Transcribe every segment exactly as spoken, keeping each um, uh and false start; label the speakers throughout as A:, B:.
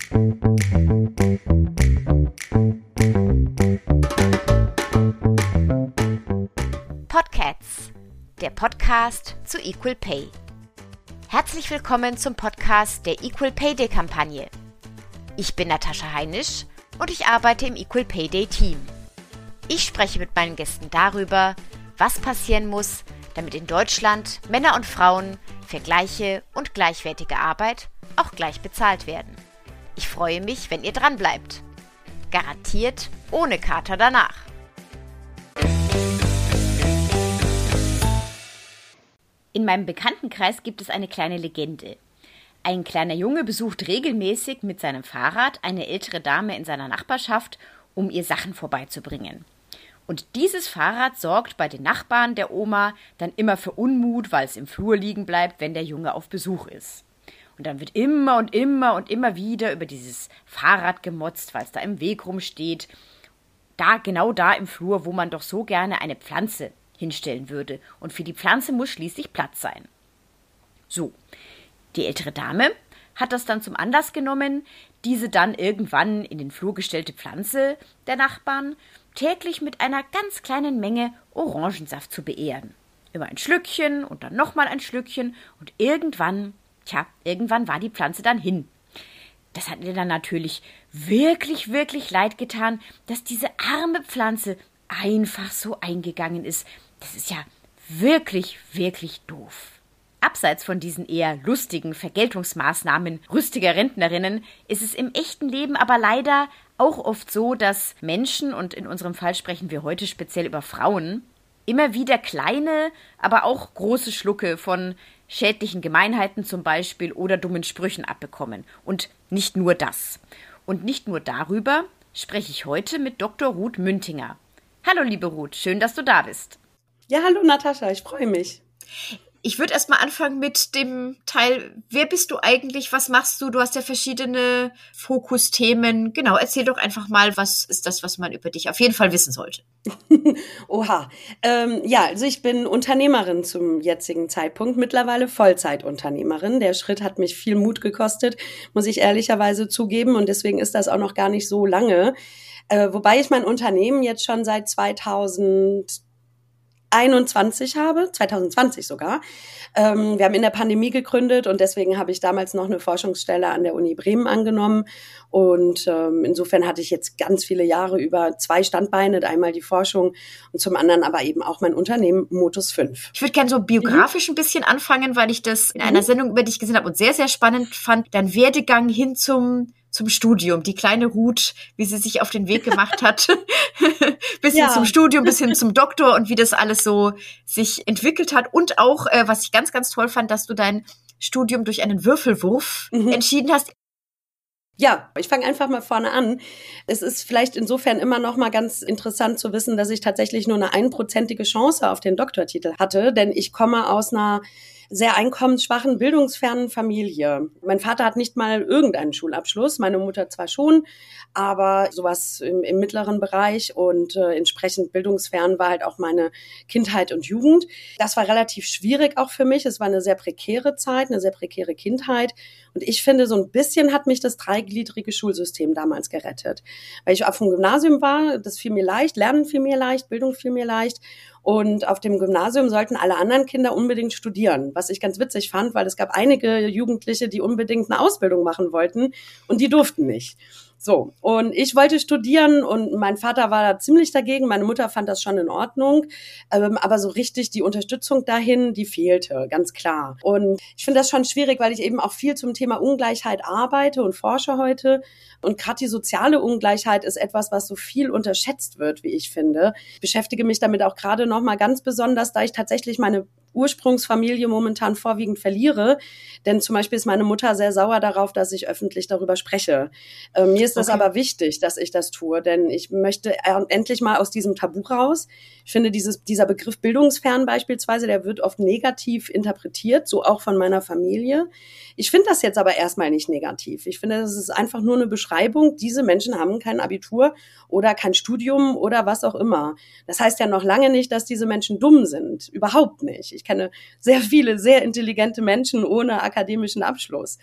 A: Podcats, der Podcast zu Equal Pay. Herzlich willkommen zum Podcast der Equal Pay Day Kampagne. Ich bin Natascha Heinisch und ich arbeite im Equal Pay Day Team. Ich spreche mit meinen Gästen darüber, was passieren muss, damit in Deutschland Männer und Frauen für gleiche und gleichwertige Arbeit auch gleich bezahlt werden. Ich freue mich, wenn ihr dran bleibt. Garantiert ohne Kater danach. In meinem Bekanntenkreis gibt es eine kleine Legende. Ein kleiner Junge besucht regelmäßig mit seinem Fahrrad eine ältere Dame in seiner Nachbarschaft, um ihr Sachen vorbeizubringen. Und dieses Fahrrad sorgt bei den Nachbarn der Oma dann immer für Unmut, weil es im Flur liegen bleibt, wenn der Junge auf Besuch ist. Und dann wird immer und immer und immer wieder über dieses Fahrrad gemotzt, weil es da im Weg rumsteht. Da, genau da im Flur, wo man doch so gerne eine Pflanze hinstellen würde. Und für die Pflanze muss schließlich Platz sein. So, die ältere Dame hat das dann zum Anlass genommen, diese dann irgendwann in den Flur gestellte Pflanze der Nachbarn täglich mit einer ganz kleinen Menge Orangensaft zu beehren. Immer ein Schlückchen und dann nochmal ein Schlückchen und irgendwann, tja, irgendwann war die Pflanze dann hin. Das hat mir dann natürlich wirklich, wirklich leid getan, dass diese arme Pflanze einfach so eingegangen ist. Das ist ja wirklich, wirklich doof. Abseits von diesen eher lustigen Vergeltungsmaßnahmen rüstiger Rentnerinnen ist es im echten Leben aber leider auch oft so, dass Menschen, und in unserem Fall sprechen wir heute speziell über Frauen, immer wieder kleine, aber auch große Schlucke von schädlichen Gemeinheiten zum Beispiel oder dummen Sprüchen abbekommen. Und nicht nur das. Und nicht nur darüber spreche ich heute mit Doktor Ruth Müntinger. Hallo liebe Ruth, schön, dass du da bist.
B: Ja, hallo Natascha, ich freue mich.
A: Ich würde erst mal anfangen mit dem Teil, wer bist du eigentlich, was machst du? Du hast ja verschiedene Fokusthemen. Genau, erzähl doch einfach mal, was ist das, was man über dich auf jeden Fall wissen sollte.
B: Oha, ähm, ja, also ich bin Unternehmerin zum jetzigen Zeitpunkt, mittlerweile Vollzeitunternehmerin. Der Schritt hat mich viel Mut gekostet, muss ich ehrlicherweise zugeben, und deswegen ist das auch noch gar nicht so lange. Äh, wobei ich mein Unternehmen jetzt schon seit zweitausendeinundzwanzig habe, zwanzig zwanzig sogar. Ähm, wir haben in der Pandemie gegründet und deswegen habe ich damals noch eine Forschungsstelle an der Uni Bremen angenommen. Und ähm, insofern hatte ich jetzt ganz viele Jahre über zwei Standbeine, einmal die Forschung und zum anderen aber eben auch mein Unternehmen Motus fünf.
A: Ich würde gerne so biografisch mhm. ein bisschen anfangen, weil ich das in einer Sendung über dich gesehen habe und sehr, sehr spannend fand. Dein Werdegang hin zum zum Studium, die kleine Ruth, wie sie sich auf den Weg gemacht hat, bisschen ja. zum Studium, bisschen zum Doktor und wie das alles so sich entwickelt hat. Und auch, äh, was ich ganz, ganz toll fand, dass du dein Studium durch einen Würfelwurf mhm. entschieden hast.
B: Ja, ich fange einfach mal vorne an. Es ist vielleicht insofern immer noch mal ganz interessant zu wissen, dass ich tatsächlich nur eine einprozentige Chance auf den Doktortitel hatte, denn ich komme aus einer sehr einkommensschwachen, bildungsfernen Familie. Mein Vater hat nicht mal irgendeinen Schulabschluss, meine Mutter zwar schon, aber sowas im, im mittleren Bereich und äh, entsprechend bildungsfern war halt auch meine Kindheit und Jugend. Das war relativ schwierig auch für mich. Es war eine sehr prekäre Zeit, eine sehr prekäre Kindheit. Und ich finde, so ein bisschen hat mich das dreigliedrige Schulsystem damals gerettet. Weil ich auf dem Gymnasium war, das fiel mir leicht, Lernen fiel mir leicht, Bildung fiel mir leicht. Und auf dem Gymnasium sollten alle anderen Kinder unbedingt studieren, was ich ganz witzig fand, weil es gab einige Jugendliche, die unbedingt eine Ausbildung machen wollten und die durften nicht. So, und ich wollte studieren und mein Vater war da ziemlich dagegen, meine Mutter fand das schon in Ordnung, ähm, aber so richtig die Unterstützung dahin, die fehlte, ganz klar. Und ich finde das schon schwierig, weil ich eben auch viel zum Thema Ungleichheit arbeite und forsche heute. Und gerade die soziale Ungleichheit ist etwas, was so viel unterschätzt wird, wie ich finde. Ich beschäftige mich damit auch gerade nochmal ganz besonders, da ich tatsächlich meine Ursprungsfamilie momentan vorwiegend verliere. Denn zum Beispiel ist meine Mutter sehr sauer darauf, dass ich öffentlich darüber spreche. Äh, mir ist das okay. aber wichtig, dass ich das tue, denn ich möchte endlich mal aus diesem Tabu raus. Ich finde, dieses, dieser Begriff bildungsfern beispielsweise, der wird oft negativ interpretiert, so auch von meiner Familie. Ich finde das jetzt aber erstmal nicht negativ. Ich finde, das ist einfach nur eine Beschreibung. Diese Menschen haben kein Abitur oder kein Studium oder was auch immer. Das heißt ja noch lange nicht, dass diese Menschen dumm sind. Überhaupt nicht. Ich kenne sehr viele sehr intelligente Menschen ohne akademischen Abschluss.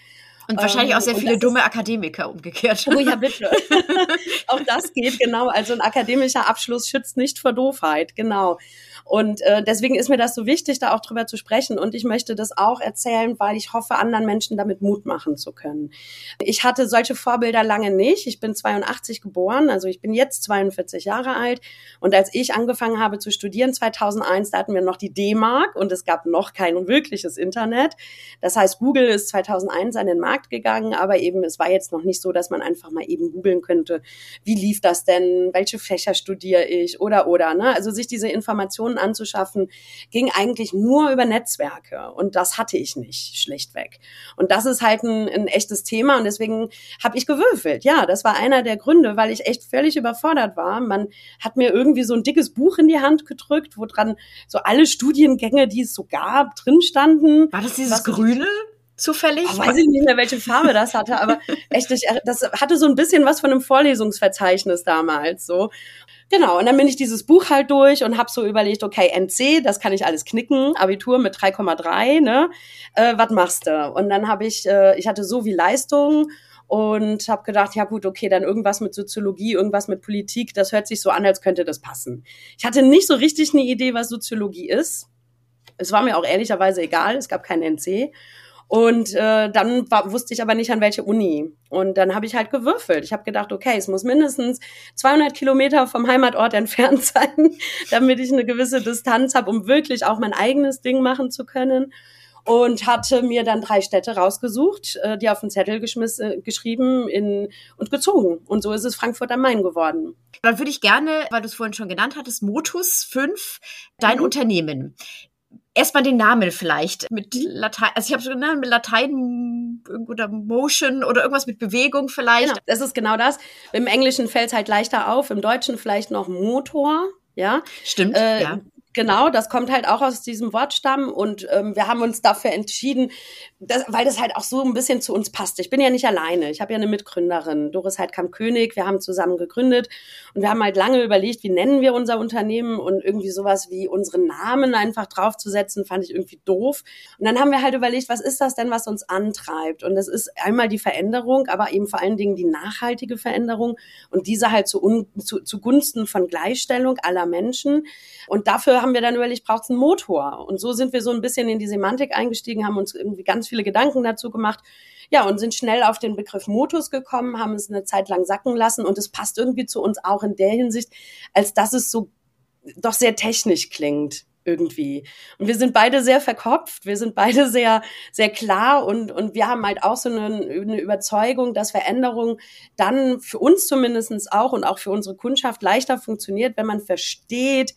A: Und wahrscheinlich
B: ähm,
A: auch sehr viele dumme Akademiker umgekehrt.
B: Oh ja, bitte. Auch das geht, genau. Also ein akademischer Abschluss schützt nicht vor Doofheit, genau. Und äh, deswegen ist mir das so wichtig, da auch drüber zu sprechen. Und ich möchte das auch erzählen, weil ich hoffe, anderen Menschen damit Mut machen zu können. Ich hatte solche Vorbilder lange nicht. Ich bin zweiundachtzig geboren, also ich bin jetzt zweiundvierzig Jahre alt. Und als ich angefangen habe zu studieren, zweitausendeins, da hatten wir noch die D-Mark und es gab noch kein wirkliches Internet. Das heißt, Google ist zweitausendeins an den Markt gegangen, aber eben es war jetzt noch nicht so, dass man einfach mal eben googeln könnte, wie lief das denn, welche Fächer studiere ich oder, oder. Ne? Also sich diese Informationen anzuschaffen, ging eigentlich nur über Netzwerke und das hatte ich nicht, schlichtweg. Und das ist halt ein, ein echtes Thema und deswegen habe ich gewürfelt. Ja, das war einer der Gründe, weil ich echt völlig überfordert war. Man hat mir irgendwie so ein dickes Buch in die Hand gedrückt, wo dran so alle Studiengänge, die es so gab, drin standen.
A: War das dieses Grüne? Zufällig?
B: Oh, weiß ich nicht mehr, welche Farbe das hatte, aber echt, ich, das hatte so ein bisschen was von einem Vorlesungsverzeichnis damals, so. Genau, und dann bin ich dieses Buch halt durch und habe so überlegt, okay, N C, das kann ich alles knicken, Abitur mit drei Komma drei, ne, äh, was machst du? Und dann habe ich, äh, ich hatte so viel Leistung und habe gedacht, ja gut, okay, dann irgendwas mit Soziologie, irgendwas mit Politik, das hört sich so an, als könnte das passen. Ich hatte nicht so richtig eine Idee, was Soziologie ist. Es war mir auch ehrlicherweise egal, es gab kein N C. Und äh, dann war, wusste ich aber nicht, an welche Uni. Und dann habe ich halt gewürfelt. Ich habe gedacht, okay, es muss mindestens zweihundert Kilometer vom Heimatort entfernt sein, damit ich eine gewisse Distanz habe, um wirklich auch mein eigenes Ding machen zu können. Und hatte mir dann drei Städte rausgesucht, äh, die auf den Zettel geschmiss, äh, geschrieben in, und gezogen. Und so ist es Frankfurt am Main geworden.
A: Dann würde ich gerne, weil du es vorhin schon genannt hattest, Motus fünf, dein mhm. Unternehmen. Erstmal den Namen vielleicht mit Latein, also ich habe so genannt mit Latein oder Motion oder irgendwas mit Bewegung vielleicht.
B: Genau, das ist genau das. Im Englischen fällt es halt leichter auf, im Deutschen vielleicht noch Motor, ja.
A: Stimmt,
B: äh,
A: ja.
B: Genau, das kommt halt auch aus diesem Wortstamm und ähm, wir haben uns dafür entschieden, dass, weil das halt auch so ein bisschen zu uns passt. Ich bin ja nicht alleine, ich habe ja eine Mitgründerin, Doris Heidkamp-König, wir haben zusammen gegründet und wir haben halt lange überlegt, wie nennen wir unser Unternehmen und irgendwie sowas wie unseren Namen einfach draufzusetzen, fand ich irgendwie doof. Und dann haben wir halt überlegt, was ist das denn, was uns antreibt? Und das ist einmal die Veränderung, aber eben vor allen Dingen die nachhaltige Veränderung und diese halt zu, un, zu, zugunsten von Gleichstellung aller Menschen. Und dafür haben wir dann überlegt, braucht es einen Motor? Und so sind wir so ein bisschen in die Semantik eingestiegen, haben uns irgendwie ganz viele Gedanken dazu gemacht, ja, und sind schnell auf den Begriff Motus gekommen, haben es eine Zeit lang sacken lassen und es passt irgendwie zu uns auch in der Hinsicht, als dass es so doch sehr technisch klingt irgendwie. Und wir sind beide sehr verkopft, wir sind beide sehr, sehr klar und, und wir haben halt auch so eine, eine Überzeugung, dass Veränderung dann für uns zumindest auch und auch für unsere Kundschaft leichter funktioniert, wenn man versteht,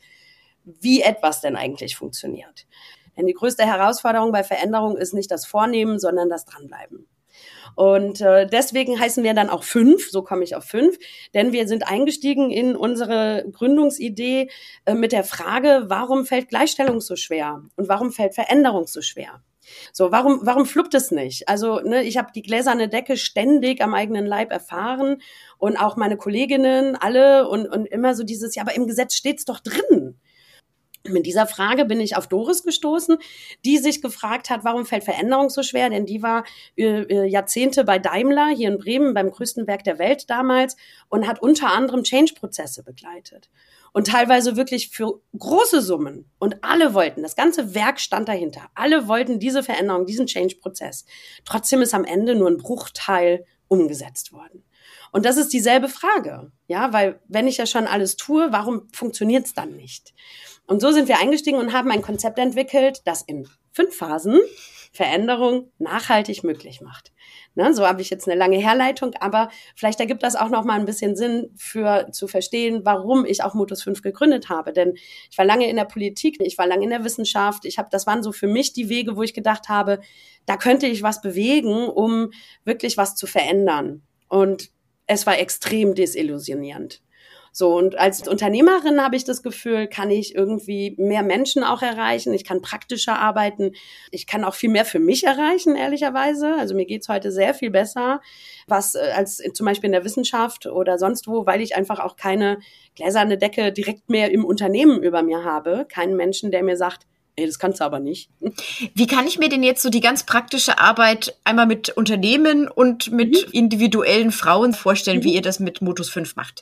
B: wie etwas denn eigentlich funktioniert. Denn die größte Herausforderung bei Veränderung ist nicht das Vornehmen, sondern das Dranbleiben. Und äh, deswegen heißen wir dann auch fünf, so komme ich auf fünf, denn wir sind eingestiegen in unsere Gründungsidee äh, mit der Frage, warum fällt Gleichstellung so schwer und warum fällt Veränderung so schwer? So, warum, warum fluppt es nicht? Also, ne, ich habe die gläserne Decke ständig am eigenen Leib erfahren und auch meine Kolleginnen, alle und, und immer so dieses, ja, aber im Gesetz steht's doch drin. Mit dieser Frage bin ich auf Doris gestoßen, die sich gefragt hat, warum fällt Veränderung so schwer? Denn die war äh, Jahrzehnte bei Daimler hier in Bremen, beim größten Werk der Welt damals und hat unter anderem Change-Prozesse begleitet. Und teilweise wirklich für große Summen. Und alle wollten, das ganze Werk stand dahinter, alle wollten diese Veränderung, diesen Change-Prozess. Trotzdem ist am Ende nur ein Bruchteil umgesetzt worden. Und das ist dieselbe Frage, ja, weil wenn ich ja schon alles tue, warum funktioniert es dann nicht? Und so sind wir eingestiegen und haben ein Konzept entwickelt, das in fünf Phasen Veränderung nachhaltig möglich macht. Ne, so habe ich jetzt eine lange Herleitung, aber vielleicht ergibt das auch noch mal ein bisschen Sinn für zu verstehen, warum ich auch Motus fünf gegründet habe. Denn ich war lange in der Politik, ich war lange in der Wissenschaft. Ich habe, das waren so für mich die Wege, wo ich gedacht habe, da könnte ich was bewegen, um wirklich was zu verändern. Und es war extrem desillusionierend. So, und als Unternehmerin habe ich das Gefühl, kann ich irgendwie mehr Menschen auch erreichen. Ich kann praktischer arbeiten. Ich kann auch viel mehr für mich erreichen, ehrlicherweise. Also mir geht's heute sehr viel besser, was als zum Beispiel in der Wissenschaft oder sonst wo, weil ich einfach auch keine gläserne Decke direkt mehr im Unternehmen über mir habe. Keinen Menschen, der mir sagt, Nee, das kannst du aber nicht.
C: Wie kann ich mir denn jetzt so die ganz praktische Arbeit einmal mit Unternehmen und mit mhm. individuellen Frauen vorstellen, mhm. wie ihr das mit Motus fünf macht?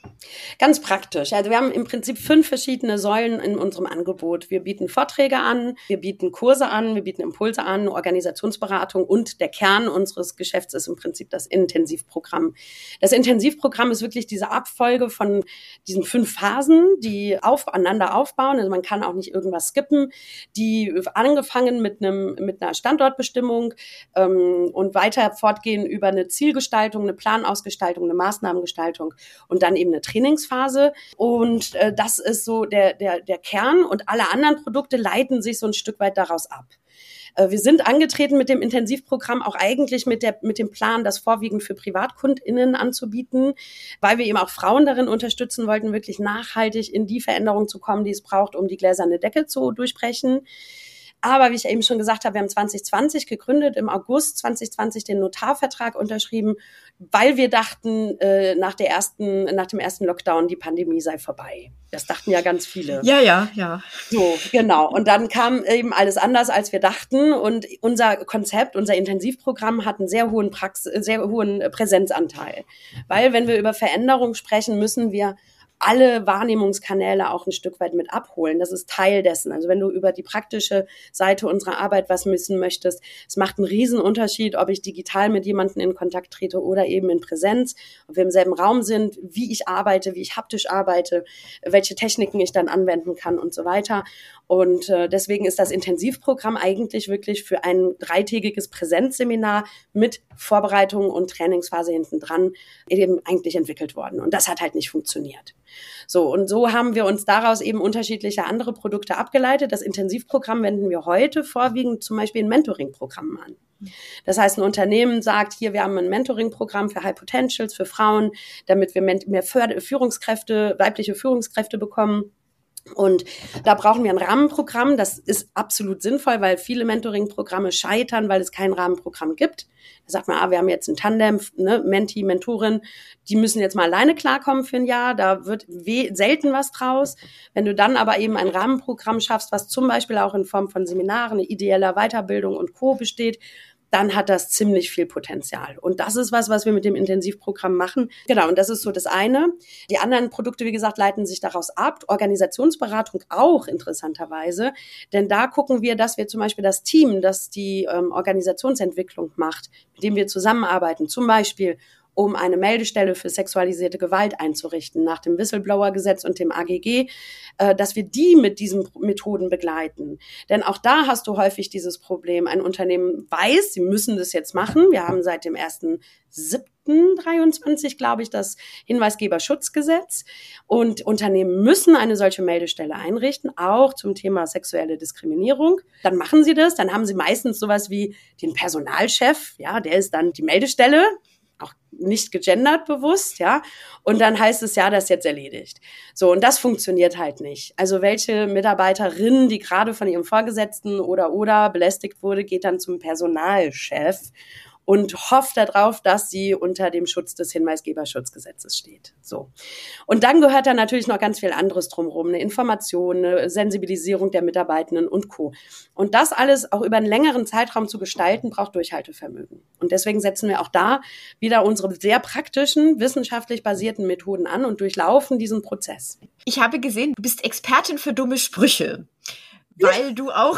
B: Ganz praktisch. Also wir haben im Prinzip fünf verschiedene Säulen in unserem Angebot. Wir bieten Vorträge an, wir bieten Kurse an, wir bieten Impulse an, Organisationsberatung und der Kern unseres Geschäfts ist im Prinzip das Intensivprogramm. Das Intensivprogramm ist wirklich diese Abfolge von diesen fünf Phasen, die aufeinander aufbauen. Also man kann auch nicht irgendwas skippen. Die angefangen mit einem mit einer Standortbestimmung ähm, und weiter fortgehen über eine Zielgestaltung, eine Planausgestaltung, eine Maßnahmengestaltung und dann eben eine Trainingsphase und äh, das ist so der, der, der Kern und alle anderen Produkte leiten sich so ein Stück weit daraus ab. Äh, wir sind angetreten mit dem Intensivprogramm auch eigentlich mit, der, mit dem Plan, das vorwiegend für PrivatkundInnen anzubieten, weil wir eben auch Frauen darin unterstützen wollten, wirklich nachhaltig in die Veränderung zu kommen, die es braucht, um die gläserne Decke zu durchbrechen. Aber wie ich eben schon gesagt habe, wir haben zwanzig zwanzig gegründet, im August zwanzig zwanzig den Notarvertrag unterschrieben, weil wir dachten, äh, nach der ersten, nach dem ersten Lockdown, die Pandemie sei vorbei. Das dachten ja ganz viele.
C: Ja, ja, ja.
B: So, genau. Und dann kam eben alles anders, als wir dachten. Und unser Konzept, unser Intensivprogramm hat einen sehr hohen Praxis, sehr hohen Präsenzanteil. Weil, wenn wir über Veränderung sprechen, müssen wir alle Wahrnehmungskanäle auch ein Stück weit mit abholen. Das ist Teil dessen. Also wenn du über die praktische Seite unserer Arbeit was wissen möchtest, es macht einen riesen Unterschied, ob ich digital mit jemandem in Kontakt trete oder eben in Präsenz, ob wir im selben Raum sind, wie ich arbeite, wie ich haptisch arbeite, welche Techniken ich dann anwenden kann und so weiter. Und äh, deswegen ist das Intensivprogramm eigentlich wirklich für ein dreitägiges Präsenzseminar mit Vorbereitung und Trainingsphase hinten dran eben eigentlich entwickelt worden. Und das hat halt nicht funktioniert. So, und so haben wir uns daraus eben unterschiedliche andere Produkte abgeleitet. Das Intensivprogramm wenden wir heute vorwiegend zum Beispiel in Mentoring-Programmen an. Das heißt, ein Unternehmen sagt, hier, wir haben ein Mentoring-Programm für High Potentials, für Frauen, damit wir mehr Führungskräfte, weibliche Führungskräfte bekommen. Und da brauchen wir ein Rahmenprogramm. Das ist absolut sinnvoll, weil viele Mentoring-Programme scheitern, weil es kein Rahmenprogramm gibt. Da sagt man, ah, wir haben jetzt ein Tandem, ne, Menti, Mentorin, die müssen jetzt mal alleine klarkommen für ein Jahr. Da wird we- selten was draus. Wenn du dann aber eben ein Rahmenprogramm schaffst, was zum Beispiel auch in Form von Seminaren, ideeller Weiterbildung und Co. besteht, dann hat das ziemlich viel Potenzial. Und das ist was, was wir mit dem Intensivprogramm machen. Genau, und das ist so das eine. Die anderen Produkte, wie gesagt, leiten sich daraus ab. Organisationsberatung auch interessanterweise. Denn da gucken wir, dass wir zum Beispiel das Team, das die ähm, Organisationsentwicklung macht, mit dem wir zusammenarbeiten, zum Beispiel um eine Meldestelle für sexualisierte Gewalt einzurichten nach dem Whistleblower-Gesetz und dem A G G, äh, dass wir die mit diesen Methoden begleiten. Denn auch da hast du häufig dieses Problem. Ein Unternehmen weiß, sie müssen das jetzt machen. Wir haben seit dem ersten siebten dreiundzwanzig, glaube ich, das Hinweisgeberschutzgesetz. Und Unternehmen müssen eine solche Meldestelle einrichten, auch zum Thema sexuelle Diskriminierung. Dann machen sie das. Dann haben sie meistens sowas wie den Personalchef. Ja, der ist dann die Meldestelle. Auch nicht gegendert bewusst, ja. Und dann heißt es, ja, das ist jetzt erledigt. So, und das funktioniert halt nicht. Also welche Mitarbeiterin, die gerade von ihrem Vorgesetzten oder oder belästigt wurde, geht dann zum Personalchef und hofft darauf, dass sie unter dem Schutz des Hinweisgeberschutzgesetzes steht. So. Und dann gehört da natürlich noch ganz viel anderes drumherum, eine Information, eine Sensibilisierung der Mitarbeitenden und Co. Und das alles auch über einen längeren Zeitraum zu gestalten, braucht Durchhaltevermögen. Und deswegen setzen wir auch da wieder unsere sehr praktischen, wissenschaftlich basierten Methoden an und durchlaufen diesen Prozess.
C: Ich habe gesehen, du bist Expertin für dumme Sprüche, weil du auch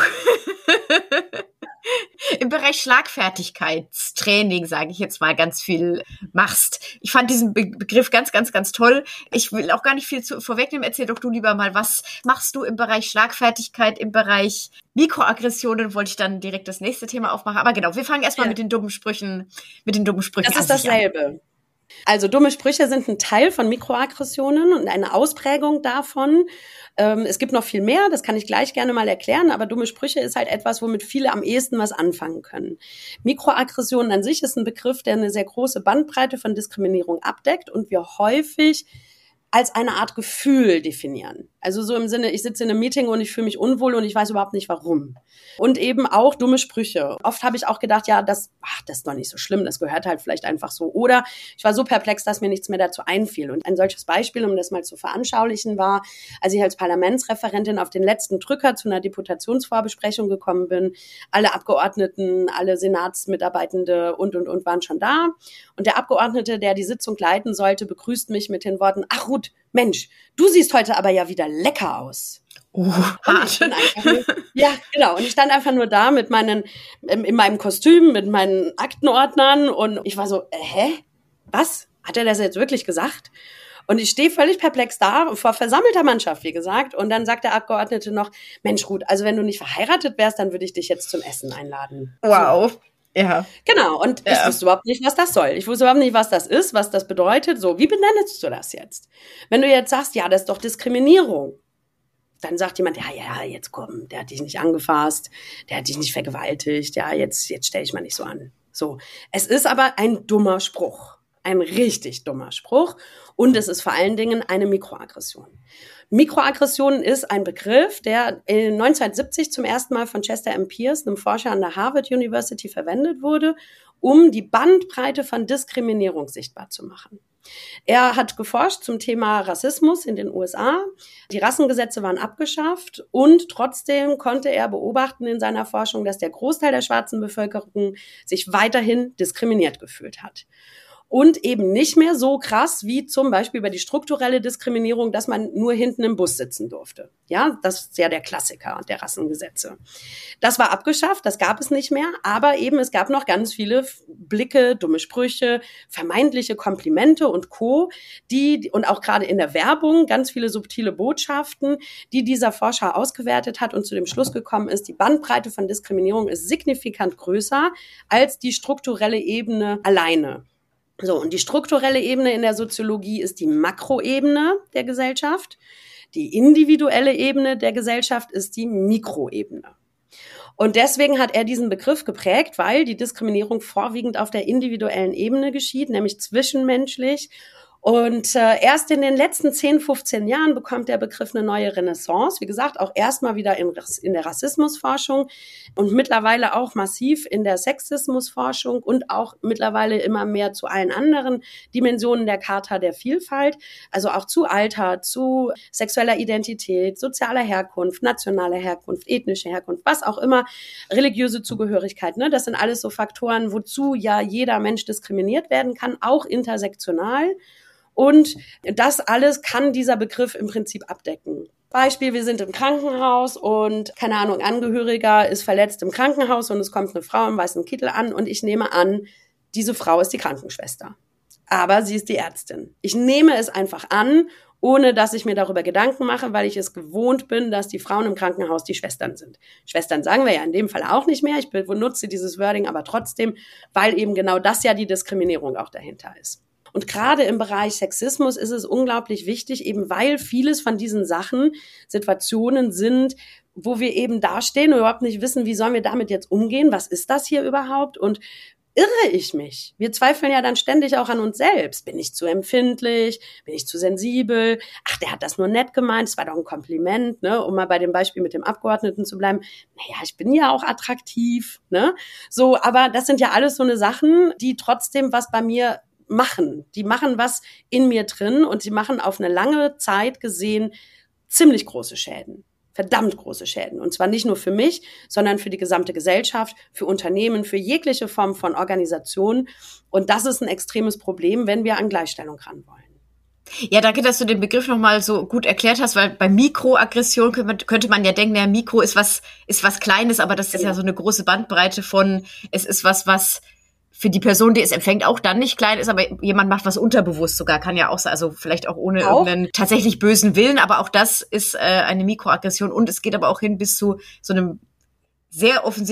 C: im Bereich Schlagfertigkeitstraining, sage ich jetzt mal, ganz viel machst. Ich fand diesen Be- Begriff ganz, ganz, ganz toll. Ich will auch gar nicht viel zu, vorwegnehmen. Erzähl doch du lieber mal, was machst du im Bereich Schlagfertigkeit, im Bereich Mikroaggressionen, wollte ich dann direkt das nächste Thema aufmachen. Aber genau, wir fangen erstmal ja. mit den dummen Sprüchen, mit den dummen Sprüchen
B: an. Das ist dasselbe. Also dumme Sprüche sind ein Teil von Mikroaggressionen und eine Ausprägung davon. Ähm, es gibt noch viel mehr, das kann ich gleich gerne mal erklären, aber dumme Sprüche ist halt etwas, womit viele am ehesten was anfangen können. Mikroaggressionen an sich ist ein Begriff, der eine sehr große Bandbreite von Diskriminierung abdeckt und wir häufig als eine Art Gefühl definieren. Also so im Sinne, ich sitze in einem Meeting und ich fühle mich unwohl und ich weiß überhaupt nicht warum. Und eben auch dumme Sprüche. Oft habe ich auch gedacht, ja, das, ach, das ist doch nicht so schlimm, das gehört halt vielleicht einfach so. Oder ich war so perplex, dass mir nichts mehr dazu einfiel. Und ein solches Beispiel, um das mal zu veranschaulichen, war, als ich als Parlamentsreferentin auf den letzten Drücker zu einer Deputationsvorbesprechung gekommen bin. Alle Abgeordneten, alle Senatsmitarbeitende und, und, und waren schon da. Und der Abgeordnete, der die Sitzung leiten sollte, begrüßt mich mit den Worten, ach Ruth, Mensch, du siehst heute aber ja wieder lecker aus.
C: Oh,
B: und ich bin einfach nur, ja, genau. Und ich stand einfach nur da mit meinen, in meinem Kostüm, mit meinen Aktenordnern und ich war so, äh, hä? Was? Hat er das jetzt wirklich gesagt? Und ich stehe völlig perplex da, vor versammelter Mannschaft, wie gesagt. Und dann sagt der Abgeordnete noch, Mensch, Ruth, also wenn du nicht verheiratet wärst, dann würde ich dich jetzt zum Essen einladen.
C: Wow.
B: So.
C: Ja.
B: Genau, und
C: ja.
B: ich wusste überhaupt nicht, was das soll. Ich wusste überhaupt nicht, was das ist, was das bedeutet. So, wie benennst du das jetzt? Wenn du jetzt sagst, ja, das ist doch Diskriminierung, dann sagt jemand, ja, ja, jetzt komm, der hat dich nicht angefasst, der hat dich nicht vergewaltigt, ja, jetzt, jetzt stell dich mal nicht so an. So, es ist aber ein dummer Spruch, ein richtig dummer Spruch und es ist vor allen Dingen eine Mikroaggression. Mikroaggression ist ein Begriff, der neunzehnhundertsiebzig zum ersten Mal von Chester M. Pierce, einem Forscher an der Harvard University, verwendet wurde, um die Bandbreite von Diskriminierung sichtbar zu machen. Er hat geforscht zum Thema Rassismus in den U S A. Die Rassengesetze waren abgeschafft und trotzdem konnte er beobachten in seiner Forschung, dass der Großteil der schwarzen Bevölkerung sich weiterhin diskriminiert gefühlt hat. Und eben nicht mehr so krass wie zum Beispiel über die strukturelle Diskriminierung, dass man nur hinten im Bus sitzen durfte. Ja, das ist ja der Klassiker der Rassengesetze. Das war abgeschafft, das gab es nicht mehr, aber eben es gab noch ganz viele Blicke, dumme Sprüche, vermeintliche Komplimente und Co., die, und auch gerade in der Werbung, ganz viele subtile Botschaften, die dieser Forscher ausgewertet hat und zu dem Schluss gekommen ist, die Bandbreite von Diskriminierung ist signifikant größer als die strukturelle Ebene alleine. So, und die strukturelle Ebene in der Soziologie ist die Makroebene der Gesellschaft. Die individuelle Ebene der Gesellschaft ist die Mikroebene. Und deswegen hat er diesen Begriff geprägt, weil die Diskriminierung vorwiegend auf der individuellen Ebene geschieht, nämlich zwischenmenschlich. Und äh, erst in den letzten zehn, fünfzehn Jahren bekommt der Begriff eine neue Renaissance. Wie gesagt, auch erstmal wieder in, in der Rassismusforschung und mittlerweile auch massiv in der Sexismusforschung und auch mittlerweile immer mehr zu allen anderen Dimensionen der Charta der Vielfalt. Also auch zu Alter, zu sexueller Identität, sozialer Herkunft, nationaler Herkunft, ethnische Herkunft, was auch immer, religiöse Zugehörigkeit. Ne? Das sind alles so Faktoren, wozu ja jeder Mensch diskriminiert werden kann, auch intersektional. Und das alles kann dieser Begriff im Prinzip abdecken. Beispiel, wir sind im Krankenhaus und, keine Ahnung, Angehöriger ist verletzt im Krankenhaus und es kommt eine Frau im weißen Kittel an und ich nehme an, diese Frau ist die Krankenschwester. Aber sie ist die Ärztin. Ich nehme es einfach an, ohne dass ich mir darüber Gedanken mache, weil ich es gewohnt bin, dass die Frauen im Krankenhaus die Schwestern sind. Schwestern sagen wir ja in dem Fall auch nicht mehr. Ich benutze dieses Wording aber trotzdem, weil eben genau das ja die Diskriminierung auch dahinter ist. Und gerade im Bereich Sexismus ist es unglaublich wichtig, eben weil vieles von diesen Sachen Situationen sind, wo wir eben dastehen und überhaupt nicht wissen, wie sollen wir damit jetzt umgehen? Was ist das hier überhaupt? Und irre ich mich? Wir zweifeln ja dann ständig auch an uns selbst. Bin ich zu empfindlich? Bin ich zu sensibel? Ach, der hat das nur nett gemeint. Das war doch ein Kompliment, ne? Um mal bei dem Beispiel mit dem Abgeordneten zu bleiben. Naja, ich bin ja auch attraktiv, ne? So, aber das sind ja alles so eine Sachen, die trotzdem was bei mir machen. Die machen was in mir drin und sie machen auf eine lange Zeit gesehen ziemlich große Schäden. Verdammt große Schäden. Und zwar nicht nur für mich, sondern für die gesamte Gesellschaft, für Unternehmen, für jegliche Form von Organisation. Und das ist ein extremes Problem, wenn wir an Gleichstellung ran wollen.
C: Ja, danke, dass du den Begriff nochmal so gut erklärt hast, weil bei Mikroaggression könnte man, könnte man ja denken, ja, Mikro ist was, ist was Kleines, aber das ist genau. Ja so eine große Bandbreite von, es ist was, was für die Person, die es empfängt, auch dann nicht klein ist, aber jemand macht was unterbewusst sogar, kann ja auch sein, also vielleicht auch ohne auch? irgendeinen tatsächlich bösen Willen, aber auch das ist äh, eine Mikroaggression und es geht aber auch hin bis zu so einem sehr offensichtlich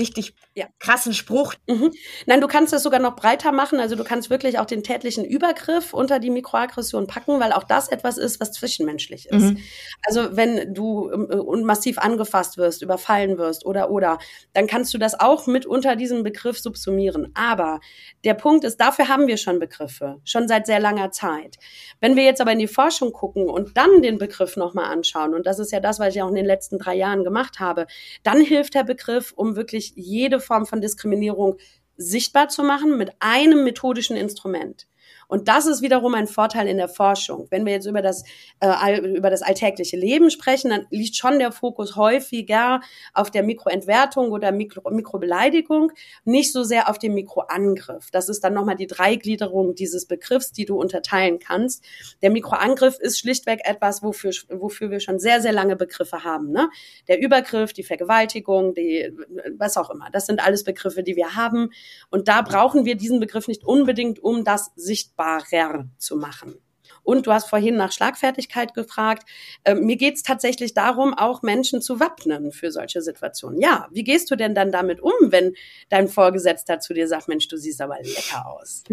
C: ja. krassen Spruch.
B: Mhm. Nein, du kannst das sogar noch breiter machen. Also du kannst wirklich auch den tätlichen Übergriff unter die Mikroaggression packen, weil auch das etwas ist, was zwischenmenschlich ist. Mhm. Also wenn du äh, massiv angefasst wirst, überfallen wirst oder, oder, dann kannst du das auch mit unter diesem Begriff subsumieren. Aber der Punkt ist, dafür haben wir schon Begriffe, schon seit sehr langer Zeit. Wenn wir jetzt aber in die Forschung gucken und dann den Begriff nochmal anschauen, und das ist ja das, was ich auch in den letzten drei Jahren gemacht habe, dann hilft der Begriff, um wirklich jede Form von Diskriminierung sichtbar zu machen mit einem methodischen Instrument. Und das ist wiederum ein Vorteil in der Forschung. Wenn wir jetzt über das, äh, über das alltägliche Leben sprechen, dann liegt schon der Fokus häufiger auf der Mikroentwertung oder Mikro, Mikrobeleidigung, nicht so sehr auf dem Mikroangriff. Das ist dann nochmal die Dreigliederung dieses Begriffs, die du unterteilen kannst. Der Mikroangriff ist schlichtweg etwas, wofür, wofür wir schon sehr, sehr lange Begriffe haben, ne? Der Übergriff, die Vergewaltigung, die, was auch immer. Das sind alles Begriffe, die wir haben. Und da brauchen wir diesen Begriff nicht unbedingt, um das sichtbar zu machen. Und du hast vorhin nach Schlagfertigkeit gefragt. Äh, mir geht es tatsächlich darum, auch Menschen zu wappnen für solche Situationen. Ja, wie gehst du denn dann damit um, wenn dein Vorgesetzter zu dir sagt, Mensch, du siehst aber lecker aus?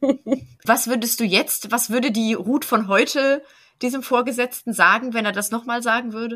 C: Was würdest du jetzt, was würde die Ruth von heute diesem Vorgesetzten sagen, wenn er das nochmal sagen würde?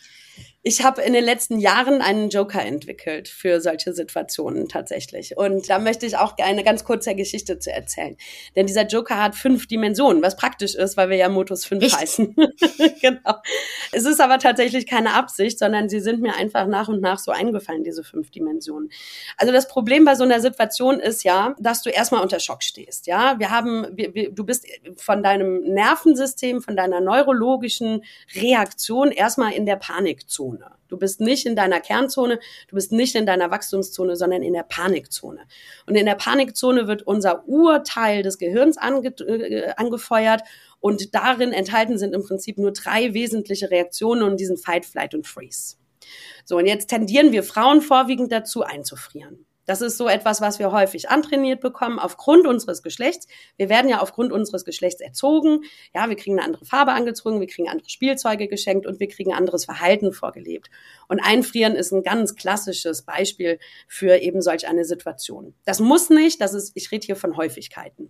B: Ich habe in den letzten Jahren einen Joker entwickelt für solche Situationen tatsächlich. Und da möchte ich auch eine ganz kurze Geschichte zu erzählen. Denn dieser Joker hat fünf Dimensionen, was praktisch ist, weil wir ja Motus fünf Richtig. heißen. Genau. Es ist aber tatsächlich keine Absicht, sondern sie sind mir einfach nach und nach so eingefallen, diese fünf Dimensionen. Also das Problem bei so einer Situation ist ja, dass du erstmal unter Schock stehst. Ja, wir haben, wir, wir, du bist von deinem Nervensystem, von deiner neurologischen Reaktion erstmal in der Panikzone. Du bist nicht in deiner Kernzone, du bist nicht in deiner Wachstumszone, sondern in der Panikzone. Und in der Panikzone wird unser Urteil des Gehirns ange, äh, angefeuert und darin enthalten sind im Prinzip nur drei wesentliche Reaktionen und diesen Fight, Flight und Freeze. So, und jetzt tendieren wir Frauen vorwiegend dazu, einzufrieren. Das ist so etwas, was wir häufig antrainiert bekommen aufgrund unseres Geschlechts. Wir werden ja aufgrund unseres Geschlechts erzogen. Ja, wir kriegen eine andere Farbe angezogen, wir kriegen andere Spielzeuge geschenkt und wir kriegen anderes Verhalten vorgelebt. Und Einfrieren ist ein ganz klassisches Beispiel für eben solch eine Situation. Das muss nicht, das ist, ich rede hier von Häufigkeiten.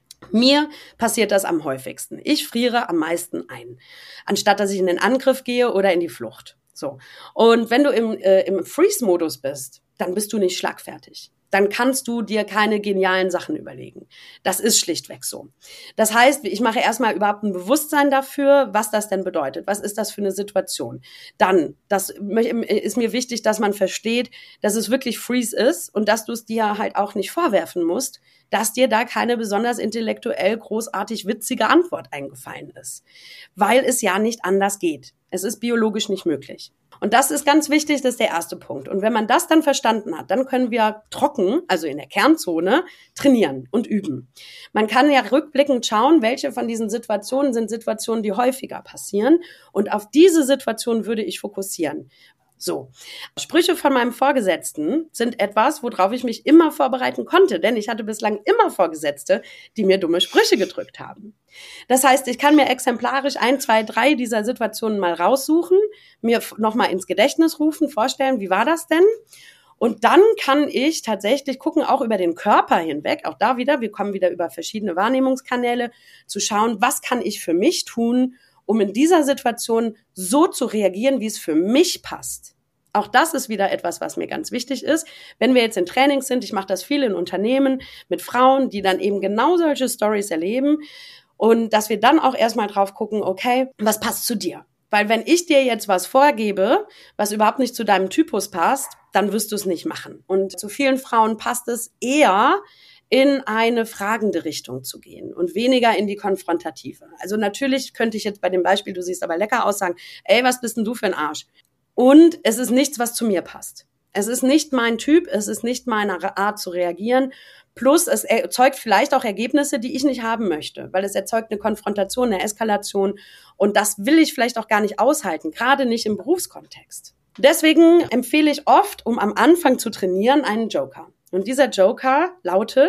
B: Mir passiert das am häufigsten. Ich friere am meisten ein, anstatt dass ich in den Angriff gehe oder in die Flucht. So. Und wenn du im, äh, im Freeze-Modus bist, dann bist du nicht schlagfertig. Dann kannst du dir keine genialen Sachen überlegen. Das ist schlichtweg so. Das heißt, ich mache erstmal überhaupt ein Bewusstsein dafür, was das denn bedeutet. Was ist das für eine Situation? Dann, das ist mir wichtig, dass man versteht, dass es wirklich Freeze ist und dass du es dir halt auch nicht vorwerfen musst, dass dir da keine besonders intellektuell großartig witzige Antwort eingefallen ist. Weil es ja nicht anders geht. Es ist biologisch nicht möglich. Und das ist ganz wichtig, das ist der erste Punkt. Und wenn man das dann verstanden hat, dann können wir trocken, also in der Kernzone, trainieren und üben. Man kann ja rückblickend schauen, welche von diesen Situationen sind Situationen, die häufiger passieren. Und auf diese Situation würde ich fokussieren. So, Sprüche von meinem Vorgesetzten sind etwas, worauf ich mich immer vorbereiten konnte, denn ich hatte bislang immer Vorgesetzte, die mir dumme Sprüche gedrückt haben. Das heißt, ich kann mir exemplarisch ein, zwei, drei dieser Situationen mal raussuchen, mir nochmal ins Gedächtnis rufen, vorstellen, wie war das denn? Und dann kann ich tatsächlich gucken, auch über den Körper hinweg, auch da wieder, wir kommen wieder über verschiedene Wahrnehmungskanäle, zu schauen, was kann ich für mich tun, um in dieser Situation so zu reagieren, wie es für mich passt. Auch das ist wieder etwas, was mir ganz wichtig ist. Wenn wir jetzt in Trainings sind, ich mache das viel in Unternehmen mit Frauen, die dann eben genau solche Stories erleben und dass wir dann auch erstmal drauf gucken, okay, was passt zu dir? Weil wenn ich dir jetzt was vorgebe, was überhaupt nicht zu deinem Typus passt, dann wirst du es nicht machen. Und zu vielen Frauen passt es eher, in eine fragende Richtung zu gehen und weniger in die konfrontative. Also natürlich könnte ich jetzt bei dem Beispiel, du siehst aber lecker aus, sagen, ey, was bist denn du für ein Arsch? Und es ist nichts, was zu mir passt. Es ist nicht mein Typ, es ist nicht meine Art zu reagieren. Plus es erzeugt vielleicht auch Ergebnisse, die ich nicht haben möchte, weil es erzeugt eine Konfrontation, eine Eskalation. Und das will ich vielleicht auch gar nicht aushalten, gerade nicht im Berufskontext. Deswegen empfehle ich oft, um am Anfang zu trainieren, einen Joker. Und dieser Joker lautet,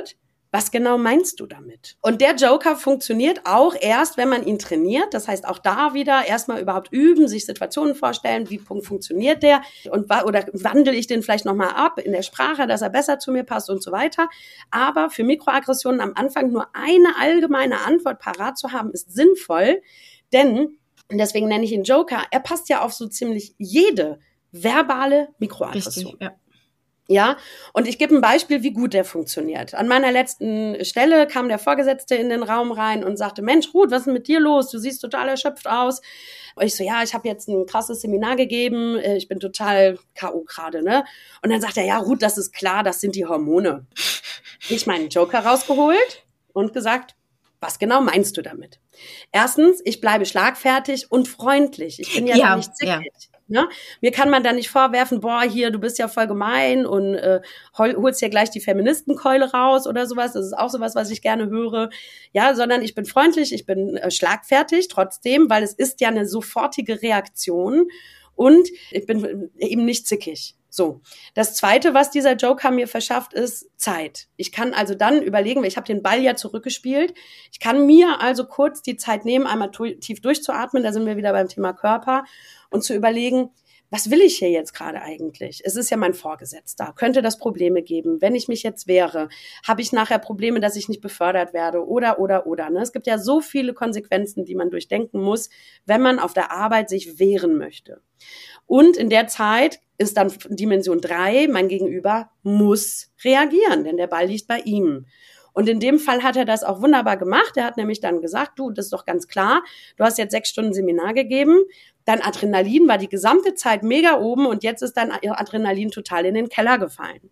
B: Was genau meinst du damit? Und der Joker funktioniert auch erst, wenn man ihn trainiert. Das heißt, auch da wieder erstmal überhaupt üben, sich Situationen vorstellen, wie funktioniert der und oder wandle ich den vielleicht nochmal ab in der Sprache, dass er besser zu mir passt und so weiter. Aber für Mikroaggressionen am Anfang nur eine allgemeine Antwort parat zu haben, ist sinnvoll, denn, und deswegen nenne ich ihn Joker, er passt ja auf so ziemlich jede verbale Mikroaggression.
C: Richtig, ja.
B: Ja, und ich gebe ein Beispiel, wie gut der funktioniert. An meiner letzten Stelle kam der Vorgesetzte in den Raum rein und sagte, Mensch, Ruth, was ist denn mit dir los? Du siehst total erschöpft aus. Und ich so, ja, ich habe jetzt ein krasses Seminar gegeben, ich bin total K O gerade, ne? Und dann sagt er, ja, Ruth, das ist klar, das sind die Hormone. Ich meinen Joker rausgeholt und gesagt, was genau meinst du damit? Erstens, ich bleibe schlagfertig und freundlich. Ich bin ja, ja nicht zickig. Ja. Ne? Mir kann man da nicht vorwerfen, boah, hier, du bist ja voll gemein und äh, holst ja gleich die Feministenkeule raus oder sowas. Das ist auch sowas, was ich gerne höre. Ja, sondern ich bin freundlich, ich bin äh, schlagfertig trotzdem, weil es ist ja eine sofortige Reaktion und ich bin eben nicht zickig. So, das Zweite, was dieser Joker mir verschafft, ist Zeit. Ich kann also dann überlegen, ich habe den Ball ja zurückgespielt, ich kann mir also kurz die Zeit nehmen, einmal tief durchzuatmen, da sind wir wieder beim Thema Körper, und zu überlegen, was will ich hier jetzt gerade eigentlich? Es ist ja mein Vorgesetzter. Könnte das Probleme geben? Wenn ich mich jetzt wehre, habe ich nachher Probleme, dass ich nicht befördert werde? Oder, oder, oder. Ne? Es gibt ja so viele Konsequenzen, die man durchdenken muss, wenn man auf der Arbeit sich wehren möchte. Und in der Zeit ist dann Dimension drei, mein Gegenüber muss reagieren, denn der Ball liegt bei ihm. Und in dem Fall hat er das auch wunderbar gemacht. Er hat nämlich dann gesagt, du, das ist doch ganz klar, du hast jetzt sechs Stunden Seminar gegeben, dein Adrenalin war die gesamte Zeit mega oben und jetzt ist dein Adrenalin total in den Keller gefallen.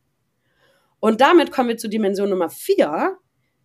B: Und damit kommen wir zu Dimension Nummer vier.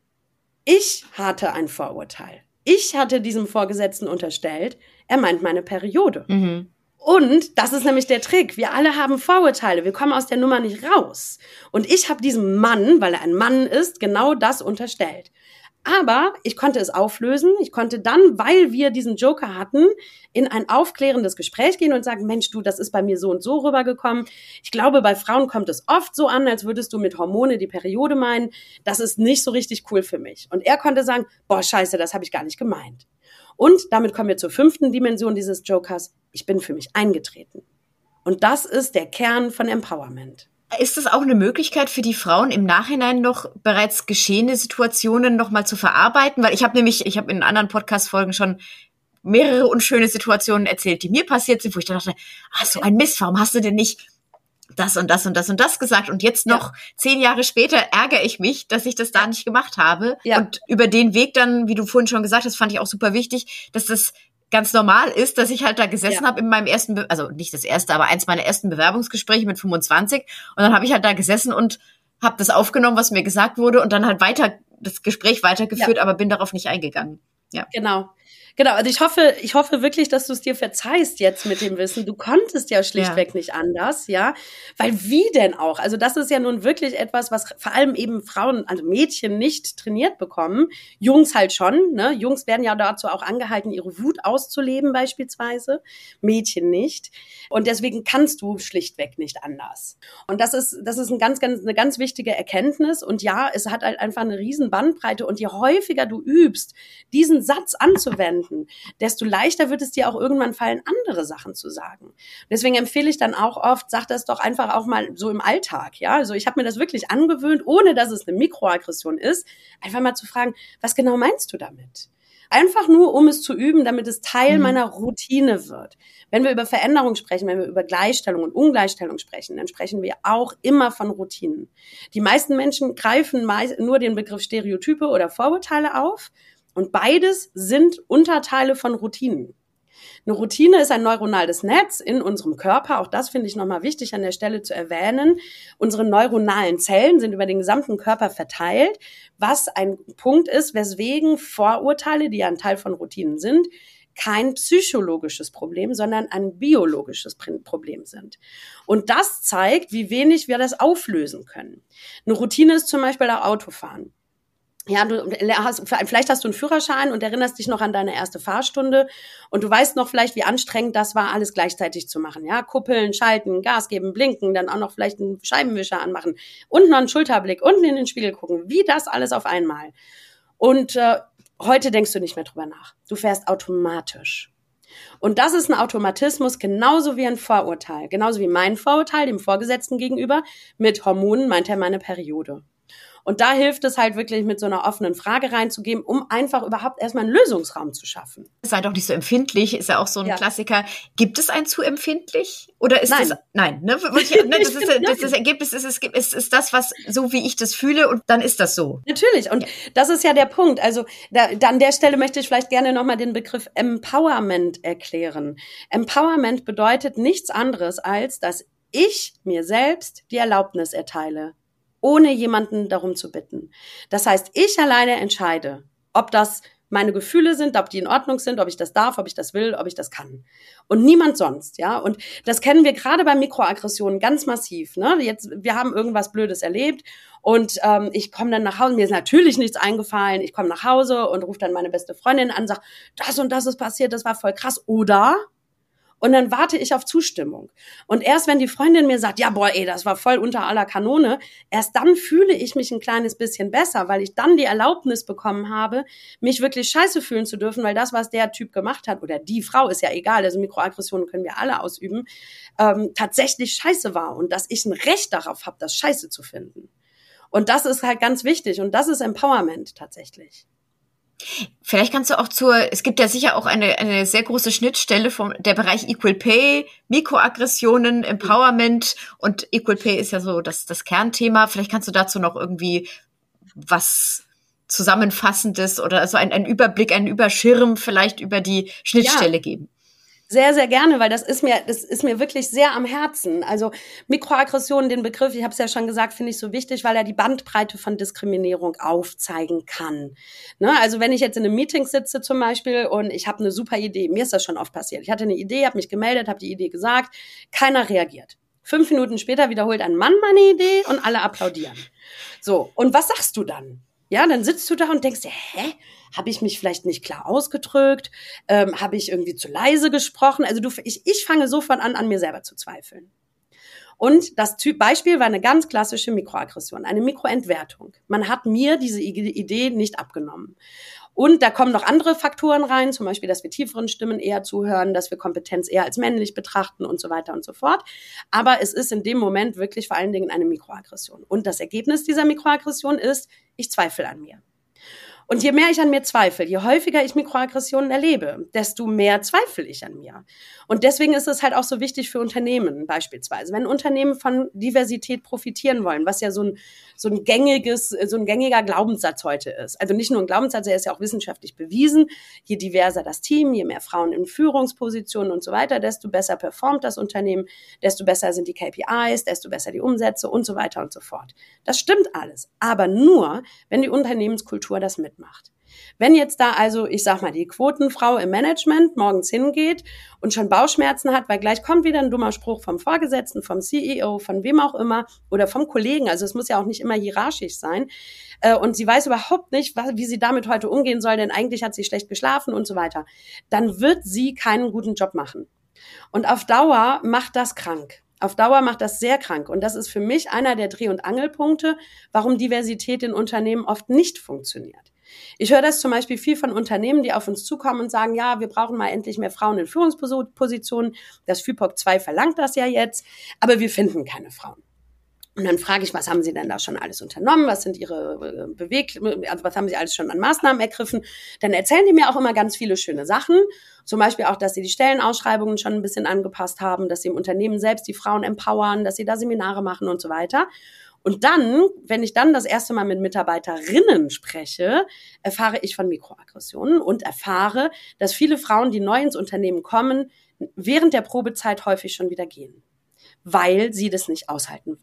B: Ich hatte ein Vorurteil. Ich hatte diesem Vorgesetzten unterstellt, er meint meine Periode. Mhm. Und das ist nämlich der Trick. Wir alle haben Vorurteile. Wir kommen aus der Nummer nicht raus. Und ich habe diesem Mann, weil er ein Mann ist, genau das unterstellt. Aber ich konnte es auflösen. Ich konnte dann, weil wir diesen Joker hatten, in ein aufklärendes Gespräch gehen und sagen, Mensch, du, das ist bei mir so und so rübergekommen. Ich glaube, bei Frauen kommt es oft so an, als würdest du mit Hormone die Periode meinen. Das ist nicht so richtig cool für mich. Und er konnte sagen, boah, scheiße, das habe ich gar nicht gemeint. Und damit kommen wir zur fünften Dimension dieses Jokers. Ich bin für mich eingetreten. Und das ist der Kern von Empowerment.
C: Ist das auch eine Möglichkeit für die Frauen im Nachhinein noch bereits geschehene Situationen noch mal zu verarbeiten? Weil ich habe nämlich, ich habe in anderen Podcast-Folgen schon mehrere unschöne Situationen erzählt, die mir passiert sind, wo ich dann dachte, ah, so ein Mist, warum hast du denn nicht das und das und das und das gesagt? Und jetzt noch ja. zehn Jahre später ärgere ich mich, dass ich das da nicht gemacht habe. Ja. Und über den Weg dann, wie du vorhin schon gesagt hast, fand ich auch super wichtig, dass das ganz normal ist, dass ich halt da gesessen ja. habe in meinem ersten, Be- also nicht das erste, aber eins meiner ersten Bewerbungsgespräche mit fünfundzwanzig. Und dann habe ich halt da gesessen und habe das aufgenommen, was mir gesagt wurde und dann halt weiter das Gespräch weitergeführt, ja. aber bin darauf nicht eingegangen. Ja,
B: genau. Genau, also ich hoffe, ich hoffe wirklich, dass du es dir verzeihst jetzt mit dem Wissen. Du konntest ja schlichtweg ja. nicht anders, ja, weil wie denn auch? Also das ist ja nun wirklich etwas, was vor allem eben Frauen, also Mädchen nicht trainiert bekommen. Jungs halt schon, ne? Jungs werden ja dazu auch angehalten, ihre Wut auszuleben beispielsweise, Mädchen nicht. Und deswegen kannst du schlichtweg nicht anders. Und das ist, das ist ein ganz, ganz, eine ganz wichtige Erkenntnis. Und ja, es hat halt einfach eine riesen Bandbreite. Und je häufiger du übst, diesen Satz anzuwenden, desto leichter wird es dir auch irgendwann fallen, andere Sachen zu sagen. Deswegen empfehle ich dann auch oft, sag das doch einfach auch mal so im Alltag, ja. Also ich habe mir das wirklich angewöhnt, ohne dass es eine Mikroaggression ist, einfach mal zu fragen, was genau meinst du damit? Einfach nur, um es zu üben, damit es Teil mhm. meiner Routine wird. Wenn wir über Veränderung sprechen, wenn wir über Gleichstellung und Ungleichstellung sprechen, dann sprechen wir auch immer von Routinen. Die meisten Menschen greifen meist nur den Begriff Stereotype oder Vorurteile auf. Und beides sind Unterteile von Routinen. Eine Routine ist ein neuronales Netz in unserem Körper. Auch das finde ich nochmal wichtig an der Stelle zu erwähnen. Unsere neuronalen Zellen sind über den gesamten Körper verteilt, was ein Punkt ist, weswegen Vorurteile, die ja ein Teil von Routinen sind, kein psychologisches Problem, sondern ein biologisches Problem sind. Und das zeigt, wie wenig wir das auflösen können. Eine Routine ist zum Beispiel auch Autofahren. Ja, du hast, vielleicht hast du einen Führerschein und erinnerst dich noch an deine erste Fahrstunde und du weißt noch vielleicht, wie anstrengend das war, alles gleichzeitig zu machen. Ja, kuppeln, schalten, Gas geben, blinken, dann auch noch vielleicht einen Scheibenwischer anmachen und noch einen Schulterblick, unten in den Spiegel gucken, wie das alles auf einmal. Und äh, heute denkst du nicht mehr drüber nach. Du fährst automatisch. Und das ist ein Automatismus, genauso wie ein Vorurteil. Genauso wie mein Vorurteil dem Vorgesetzten gegenüber. Mit Hormonen meint er meine Periode. Und da hilft es halt wirklich, mit so einer offenen Frage reinzugeben, um einfach überhaupt erstmal einen Lösungsraum zu schaffen.
C: Sei doch nicht so empfindlich, ist ja auch so ein
B: ja.
C: Klassiker. Gibt es ein zu empfindlich? Oder ist
B: nein.
C: das, nein, ne? ne das, ist, das, das Ergebnis ist, ist, ist, ist das, was, so wie ich das fühle und dann ist das so.
B: Natürlich. Und ja. das ist ja der Punkt. Also, da, da an der Stelle möchte ich vielleicht gerne nochmal den Begriff Empowerment erklären. Empowerment bedeutet nichts anderes als, dass ich mir selbst die Erlaubnis erteile, ohne jemanden darum zu bitten. Das heißt, ich alleine entscheide, ob das meine Gefühle sind, ob die in Ordnung sind, ob ich das darf, ob ich das will, ob ich das kann. Und niemand sonst, ja. Und das kennen wir gerade bei Mikroaggressionen ganz massiv, ne. Jetzt, wir haben irgendwas Blödes erlebt und ähm, ich komme dann nach Hause, mir ist natürlich nichts eingefallen, ich komme nach Hause und rufe dann meine beste Freundin an, sage, das und das ist passiert, das war voll krass, oder? Und dann warte ich auf Zustimmung. Und erst wenn die Freundin mir sagt, ja, boah, ey, das war voll unter aller Kanone, erst dann fühle ich mich ein kleines bisschen besser, weil ich dann die Erlaubnis bekommen habe, mich wirklich scheiße fühlen zu dürfen, weil das, was der Typ gemacht hat, oder die Frau, ist ja egal, also Mikroaggressionen können wir alle ausüben, ähm, tatsächlich scheiße war und dass ich ein Recht darauf habe, das scheiße zu finden. Und das ist halt ganz wichtig und das ist Empowerment tatsächlich.
C: Vielleicht kannst du auch zur, es gibt ja sicher auch eine, eine sehr große Schnittstelle vom, der Bereich Equal Pay, Mikroaggressionen, Empowerment und Equal Pay ist ja so das, das Kernthema. Vielleicht kannst du dazu noch irgendwie was Zusammenfassendes oder so einen, einen Überblick, einen Überschirm vielleicht über die Schnittstelle ja. geben.
B: Sehr, sehr gerne, weil das ist mir, das ist mir wirklich sehr am Herzen. Also Mikroaggressionen, den Begriff, ich habe es ja schon gesagt, finde ich so wichtig, weil er die Bandbreite von Diskriminierung aufzeigen kann. Ne? Also wenn ich jetzt in einem Meeting sitze zum Beispiel und ich habe eine super Idee, mir ist das schon oft passiert. Ich hatte eine Idee, habe mich gemeldet, habe die Idee gesagt, keiner reagiert. Fünf Minuten später wiederholt ein Mann meine Idee und alle applaudieren. So, und was sagst du dann? Ja, dann sitzt du da und denkst dir, hä? Habe ich mich vielleicht nicht klar ausgedrückt? Ähm, habe ich irgendwie zu leise gesprochen? Also du, ich, ich fange sofort an, an mir selber zu zweifeln. Und das Typ Beispiel war eine ganz klassische Mikroaggression, eine Mikroentwertung. Man hat mir diese Idee nicht abgenommen. Und da kommen noch andere Faktoren rein, zum Beispiel, dass wir tieferen Stimmen eher zuhören, dass wir Kompetenz eher als männlich betrachten und so weiter und so fort. Aber es ist in dem Moment wirklich vor allen Dingen eine Mikroaggression. Und das Ergebnis dieser Mikroaggression ist, ich zweifle an mir. Und je mehr ich an mir zweifle, je häufiger ich Mikroaggressionen erlebe, desto mehr zweifle ich an mir. Und deswegen ist es halt auch so wichtig für Unternehmen beispielsweise. Wenn Unternehmen von Diversität profitieren wollen, was ja so ein, so ein gängiges, so ein gängiger Glaubenssatz heute ist. Also nicht nur ein Glaubenssatz, er ist ja auch wissenschaftlich bewiesen. Je diverser das Team, je mehr Frauen in Führungspositionen und so weiter, desto besser performt das Unternehmen, desto besser sind die K P Is, desto besser die Umsätze und so weiter und so fort. Das stimmt alles. Aber nur, wenn die Unternehmenskultur das mitmacht. Macht. Wenn jetzt da also, ich sag mal, die Quotenfrau im Management morgens hingeht und schon Bauchschmerzen hat, weil gleich kommt wieder ein dummer Spruch vom Vorgesetzten, vom C E O, von wem auch immer oder vom Kollegen, also es muss ja auch nicht immer hierarchisch sein, und sie weiß überhaupt nicht, wie sie damit heute umgehen soll, denn eigentlich hat sie schlecht geschlafen und so weiter, dann wird sie keinen guten Job machen. Und auf Dauer macht das krank. Auf Dauer macht das sehr krank. Und das ist für mich einer der Dreh- und Angelpunkte, warum Diversität in Unternehmen oft nicht funktioniert. Ich höre das zum Beispiel viel von Unternehmen, die auf uns zukommen und sagen, ja, wir brauchen mal endlich mehr Frauen in Führungspositionen. Das F I P O C zwei verlangt das ja jetzt, aber wir finden keine Frauen. Und dann frage ich, was haben Sie denn da schon alles unternommen? Was sind Ihre Beweg, also was haben Sie alles schon an Maßnahmen ergriffen? Dann erzählen die mir auch immer ganz viele schöne Sachen. Zum Beispiel auch, dass sie die Stellenausschreibungen schon ein bisschen angepasst haben, dass sie im Unternehmen selbst die Frauen empowern, dass sie da Seminare machen und so weiter. Und dann, wenn ich dann das erste Mal mit Mitarbeiterinnen spreche, erfahre ich von Mikroaggressionen und erfahre, dass viele Frauen, die neu ins Unternehmen kommen, während der Probezeit häufig schon wieder gehen, weil sie das nicht aushalten wollen.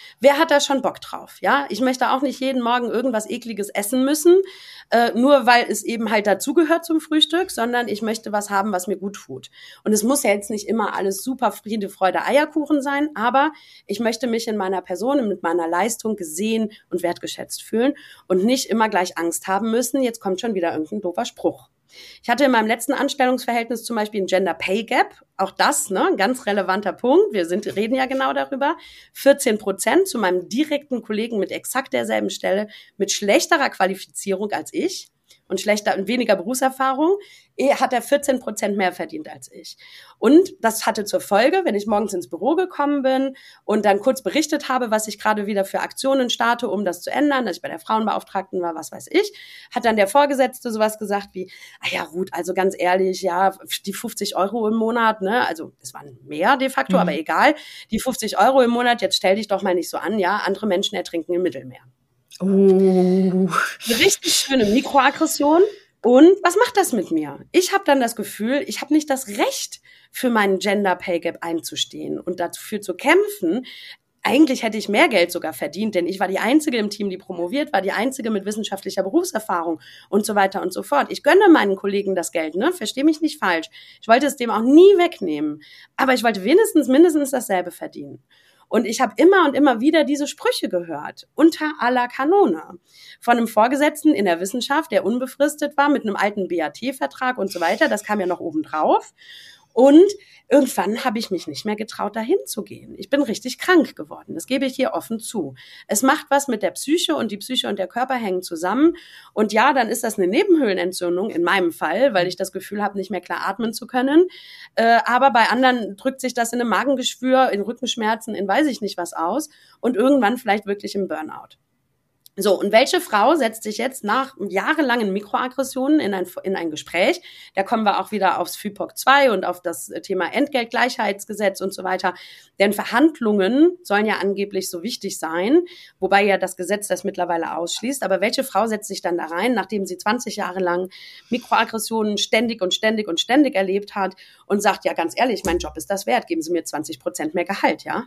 B: Wer hat da schon Bock drauf? Ja, ich möchte auch nicht jeden Morgen irgendwas Ekliges essen müssen, äh, nur weil es eben halt dazugehört zum Frühstück, sondern ich möchte was haben, was mir gut tut. Und es muss ja jetzt nicht immer alles super Friede, Freude, Eierkuchen sein, aber ich möchte mich in meiner Person und mit meiner Leistung gesehen und wertgeschätzt fühlen und nicht immer gleich Angst haben müssen, jetzt kommt schon wieder irgendein doofer Spruch. Ich hatte in meinem letzten Anstellungsverhältnis zum Beispiel ein Gender Pay Gap. Auch das, ne, ein ganz relevanter Punkt. Wir sind, reden ja genau darüber. vierzehn Prozent zu meinem direkten Kollegen mit exakt derselben Stelle, mit schlechterer Qualifizierung als ich und schlechter und weniger Berufserfahrung, hat er vierzehn Prozent mehr verdient als ich. Und das hatte zur Folge, wenn ich morgens ins Büro gekommen bin und dann kurz berichtet habe, was ich gerade wieder für Aktionen starte, um das zu ändern, dass ich bei der Frauenbeauftragten war, was weiß ich, hat dann der Vorgesetzte sowas gesagt wie, ah ja, Ruth, also ganz ehrlich, ja, die fünfzig Euro im Monat, ne, also es waren mehr de facto, mhm. aber egal, die fünfzig Euro im Monat, jetzt stell dich doch mal nicht so an, ja, andere Menschen ertrinken im Mittelmeer.
C: Oh.
B: Eine richtig schöne Mikroaggression. Und was macht das mit mir? Ich habe dann das Gefühl, ich habe nicht das Recht, für meinen Gender Pay Gap einzustehen und dafür zu kämpfen. Eigentlich hätte ich mehr Geld sogar verdient, denn ich war die Einzige im Team, die promoviert war, die Einzige mit wissenschaftlicher Berufserfahrung und so weiter und so fort. Ich gönne meinen Kollegen das Geld, ne? Versteh mich nicht falsch. Ich wollte es dem auch nie wegnehmen. Aber ich wollte wenigstens mindestens dasselbe verdienen. Und ich habe immer und immer wieder diese Sprüche gehört, unter aller Kanone. Von einem Vorgesetzten in der Wissenschaft, der unbefristet war, mit einem alten B A T-Vertrag und so weiter. Das kam ja noch obendrauf. Und irgendwann habe ich mich nicht mehr getraut, dahin zu gehen. Ich bin richtig krank geworden. Das gebe ich hier offen zu. Es macht was mit der Psyche und die Psyche und der Körper hängen zusammen. Und ja, dann ist das eine Nebenhöhlenentzündung in meinem Fall, weil ich das Gefühl habe, nicht mehr klar atmen zu können. Äh, aber bei anderen drückt sich das in einem Magengeschwür, in Rückenschmerzen, in weiß ich nicht was aus und irgendwann vielleicht wirklich im Burnout. So, und welche Frau setzt sich jetzt nach jahrelangen Mikroaggressionen in ein, in ein Gespräch? Da kommen wir auch wieder aufs F I P O C zwei und auf das Thema Entgeltgleichheitsgesetz und so weiter. Denn Verhandlungen sollen ja angeblich so wichtig sein, wobei ja das Gesetz das mittlerweile ausschließt. Aber welche Frau setzt sich dann da rein, nachdem sie zwanzig Jahre lang Mikroaggressionen ständig und ständig und ständig erlebt hat und sagt, ja, ganz ehrlich, mein Job ist das wert, geben Sie mir zwanzig Prozent mehr Gehalt, ja?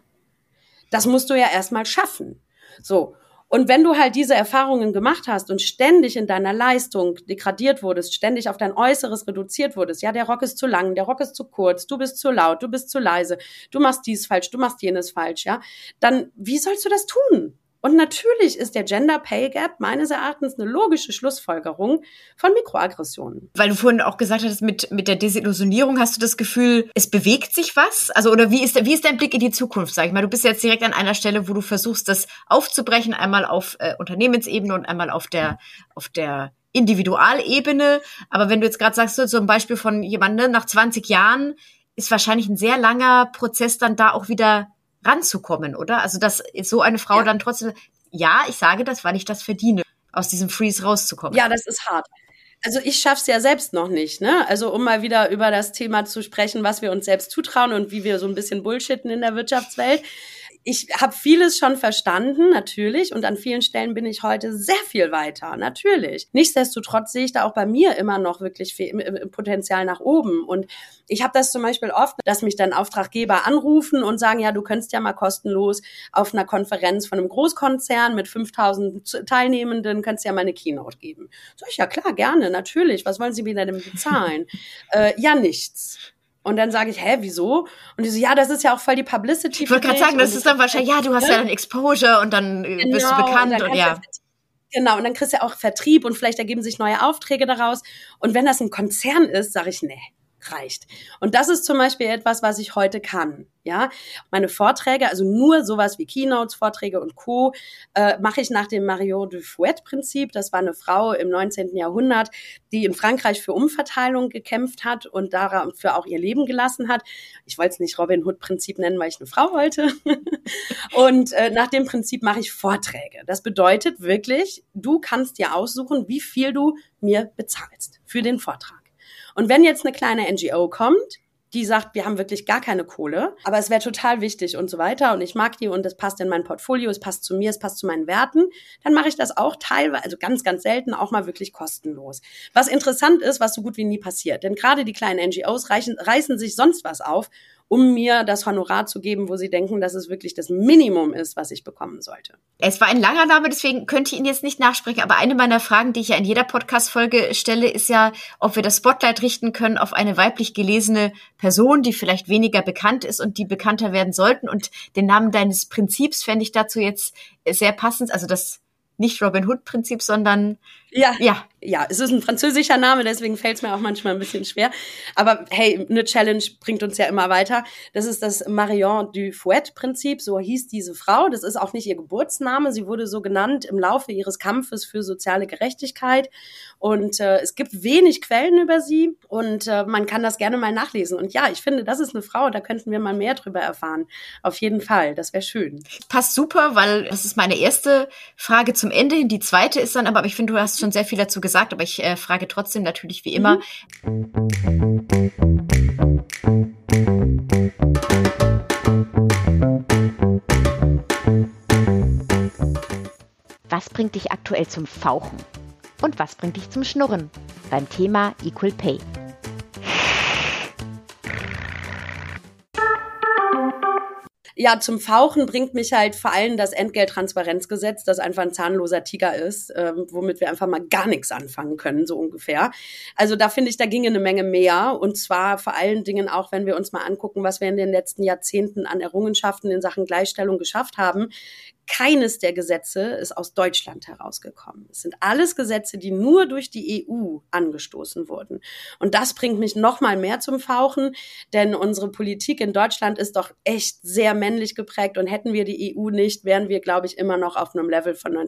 B: Das musst du ja erstmal schaffen. So. Und wenn du halt diese Erfahrungen gemacht hast und ständig in deiner Leistung degradiert wurdest, ständig auf dein Äußeres reduziert wurdest, ja, der Rock ist zu lang, der Rock ist zu kurz, du bist zu laut, du bist zu leise, du machst dies falsch, du machst jenes falsch, ja, dann wie sollst du das tun? Und natürlich ist der Gender Pay Gap meines Erachtens eine logische Schlussfolgerung von Mikroaggressionen.
C: Weil du vorhin auch gesagt hattest, mit, mit der Desillusionierung, hast du das Gefühl, es bewegt sich was? Also, oder wie ist, wie ist dein Blick in die Zukunft, sag ich mal? Du bist jetzt direkt an einer Stelle, wo du versuchst, das aufzubrechen, einmal auf äh, Unternehmensebene und einmal auf der, auf der Individualebene. Aber wenn du jetzt gerade sagst, so zum Beispiel von jemandem nach zwanzig Jahren, ist wahrscheinlich ein sehr langer Prozess dann da auch wieder ranzukommen, oder? Also, dass so eine Frau ja. dann trotzdem, ja, ich sage das, weil ich das verdiene, aus diesem Freeze rauszukommen.
B: Ja, das ist hart. Also ich schaff's ja selbst noch nicht, ne? Also um mal wieder über das Thema zu sprechen, was wir uns selbst zutrauen und wie wir so ein bisschen bullshitten in der Wirtschaftswelt. Ich habe vieles schon verstanden, natürlich, und an vielen Stellen bin ich heute sehr viel weiter, natürlich. Nichtsdestotrotz sehe ich da auch bei mir immer noch wirklich viel Potenzial nach oben. Und ich habe das zum Beispiel oft, dass mich dann Auftraggeber anrufen und sagen, ja, du könntest ja mal kostenlos auf einer Konferenz von einem Großkonzern mit fünftausend Teilnehmenden, könntest ja mal eine Keynote geben. Sag ich, ja klar, gerne, natürlich. Was wollen Sie mir denn bezahlen? äh, ja, nichts. Und dann sage ich, hä, wieso? Und die so, ja, das ist ja auch voll die Publicity.
C: Ich wollte gerade sagen, das ist dann wahrscheinlich, ja, du hast ja dann Exposure und dann genau, bist du bekannt. Und, und ja.
B: Genau, und dann kriegst du ja auch Vertrieb und vielleicht ergeben sich neue Aufträge daraus. Und wenn das ein Konzern ist, sage ich, nee, reicht. Und das ist zum Beispiel etwas, was ich heute kann. Ja, meine Vorträge, also nur sowas wie Keynotes, Vorträge und Co., äh, mache ich nach dem Marion de Fouet-Prinzip. Das war eine Frau im neunzehnten Jahrhundert, die in Frankreich für Umverteilung gekämpft hat und dafür auch ihr Leben gelassen hat. Ich wollte es nicht Robin Hood-Prinzip nennen, weil ich eine Frau wollte. Und äh, nach dem Prinzip mache ich Vorträge. Das bedeutet wirklich, du kannst dir aussuchen, wie viel du mir bezahlst für den Vortrag. Und wenn jetzt eine kleine N G O kommt, die sagt, wir haben wirklich gar keine Kohle, aber es wäre total wichtig und so weiter und ich mag die und das passt in mein Portfolio, es passt zu mir, es passt zu meinen Werten, dann mache ich das auch teilweise, also ganz, ganz selten auch mal wirklich kostenlos. Was interessant ist, was so gut wie nie passiert, denn gerade die kleinen N G Os reichen, reißen sich sonst was auf, um mir das Honorar zu geben, wo sie denken, dass es wirklich das Minimum ist, was ich bekommen sollte.
C: Es war ein langer Name, deswegen könnte ich ihn jetzt nicht nachsprechen. Aber eine meiner Fragen, die ich ja in jeder Podcast-Folge stelle, ist ja, ob wir das Spotlight richten können auf eine weiblich gelesene Person, die vielleicht weniger bekannt ist und die bekannter werden sollten. Und den Namen deines Prinzips fände ich dazu jetzt sehr passend. Also das nicht Robin Hood-Prinzip, sondern
B: ja,
C: ja.
B: Ja, es ist ein französischer Name, deswegen fällt es mir auch manchmal ein bisschen schwer. Aber hey, eine Challenge bringt uns ja immer weiter. Das ist das Marion Dufouet-Prinzip, so hieß diese Frau. Das ist auch nicht ihr Geburtsname. Sie wurde so genannt im Laufe ihres Kampfes für soziale Gerechtigkeit. Und äh, es gibt wenig Quellen über sie und äh, man kann das gerne mal nachlesen. Und ja, ich finde, das ist eine Frau, da könnten wir mal mehr drüber erfahren. Auf jeden Fall, das wäre schön.
C: Passt super, weil das ist meine erste Frage zum Ende hin. Die zweite ist dann aber, aber ich finde, du hast schon sehr viel dazu gesagt, aber ich äh, frage trotzdem natürlich wie immer. Mhm.
A: Was bringt dich aktuell zum Fauchen? Und was bringt dich zum Schnurren? Beim Thema Equal Pay.
B: Ja, zum Fauchen bringt mich halt vor allem das Entgelttransparenzgesetz, das einfach ein zahnloser Tiger ist, ähm, womit wir einfach mal gar nichts anfangen können, so ungefähr. Also da finde ich, da ginge eine Menge mehr. Und zwar vor allen Dingen auch, wenn wir uns mal angucken, was wir in den letzten Jahrzehnten an Errungenschaften in Sachen Gleichstellung geschafft haben. Keines der Gesetze ist aus Deutschland herausgekommen. Es sind alles Gesetze, die nur durch die E U angestoßen wurden. Und das bringt mich noch mal mehr zum Fauchen, denn unsere Politik in Deutschland ist doch echt sehr männlich geprägt. Und hätten wir die E U nicht, wären wir, glaube ich, immer noch auf einem Level von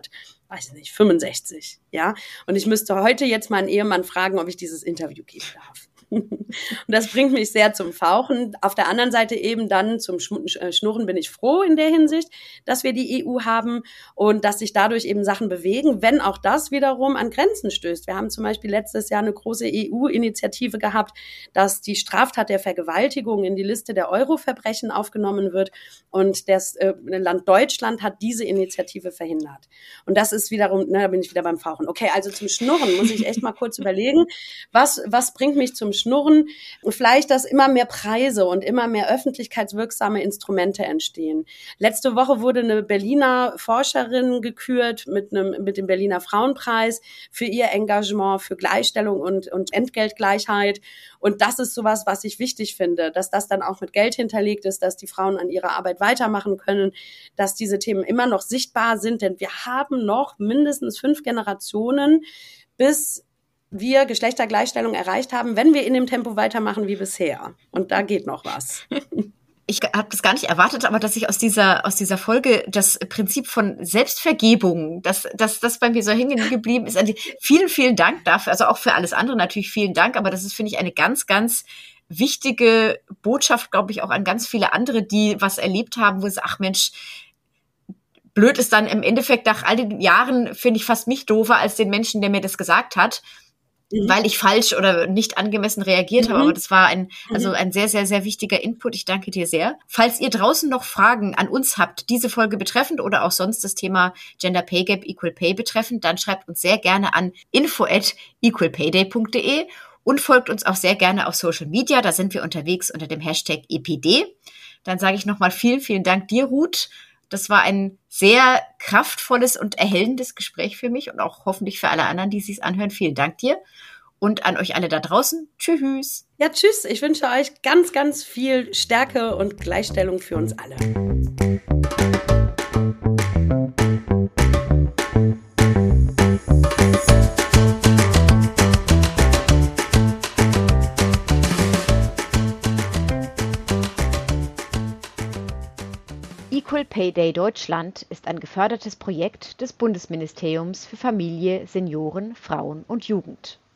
B: neunzehnhundertfünfundsechzig. Ja? Und ich müsste heute jetzt meinen Ehemann fragen, ob ich dieses Interview geben darf. Und das bringt mich sehr zum Fauchen. Auf der anderen Seite eben dann zum Schnurren bin ich froh in der Hinsicht, dass wir die E U haben und dass sich dadurch eben Sachen bewegen, wenn auch das wiederum an Grenzen stößt. Wir haben zum Beispiel letztes Jahr eine große E U-Initiative gehabt, dass die Straftat der Vergewaltigung in die Liste der Euro-Verbrechen aufgenommen wird und das äh, Land Deutschland hat diese Initiative verhindert. Und das ist wiederum, na, da bin ich wieder beim Fauchen. Okay, also zum Schnurren muss ich echt mal kurz überlegen, was, was bringt mich zum Schnurren, vielleicht, dass immer mehr Preise und immer mehr öffentlichkeitswirksame Instrumente entstehen. Letzte Woche wurde eine Berliner Forscherin gekürt mit einem, mit dem Berliner Frauenpreis für ihr Engagement für Gleichstellung und, und Entgeltgleichheit. Und das ist sowas, was ich wichtig finde, dass das dann auch mit Geld hinterlegt ist, dass die Frauen an ihrer Arbeit weitermachen können, dass diese Themen immer noch sichtbar sind, denn wir haben noch mindestens fünf Generationen, bis wir Geschlechtergleichstellung erreicht haben, wenn wir in dem Tempo weitermachen wie bisher. Und da geht noch was.
C: Ich habe das gar nicht erwartet, aber dass ich aus dieser aus dieser Folge das Prinzip von Selbstvergebung, dass dass das bei mir so hängen geblieben ist. Also vielen, vielen Dank dafür. Also auch für alles andere natürlich vielen Dank. Aber das ist, finde ich, eine ganz, ganz wichtige Botschaft, glaube ich, auch an ganz viele andere, die was erlebt haben, wo sie, ach Mensch, blöd ist dann im Endeffekt nach all den Jahren, finde ich fast mich doofer als den Menschen, der mir das gesagt hat. Mhm. Weil ich falsch oder nicht angemessen reagiert mhm. habe. Aber das war ein, also ein sehr, sehr, sehr wichtiger Input. Ich danke dir sehr. Falls ihr draußen noch Fragen an uns habt, diese Folge betreffend oder auch sonst das Thema Gender Pay Gap, Equal Pay betreffend, dann schreibt uns sehr gerne an info at equalpayday punkt de und folgt uns auch sehr gerne auf Social Media. Da sind wir unterwegs unter dem Hashtag E P D. Dann sage ich nochmal vielen, vielen Dank dir, Ruth. Das war ein sehr kraftvolles und erhellendes Gespräch für mich und auch hoffentlich für alle anderen, die es sich anhören. Vielen Dank dir und an euch alle da draußen. Tschüss.
B: Ja, tschüss. Ich wünsche euch ganz, ganz viel Stärke und Gleichstellung für uns alle.
A: Equal Pay Day Deutschland ist ein gefördertes Projekt des Bundesministeriums für Familie, Senioren, Frauen und Jugend.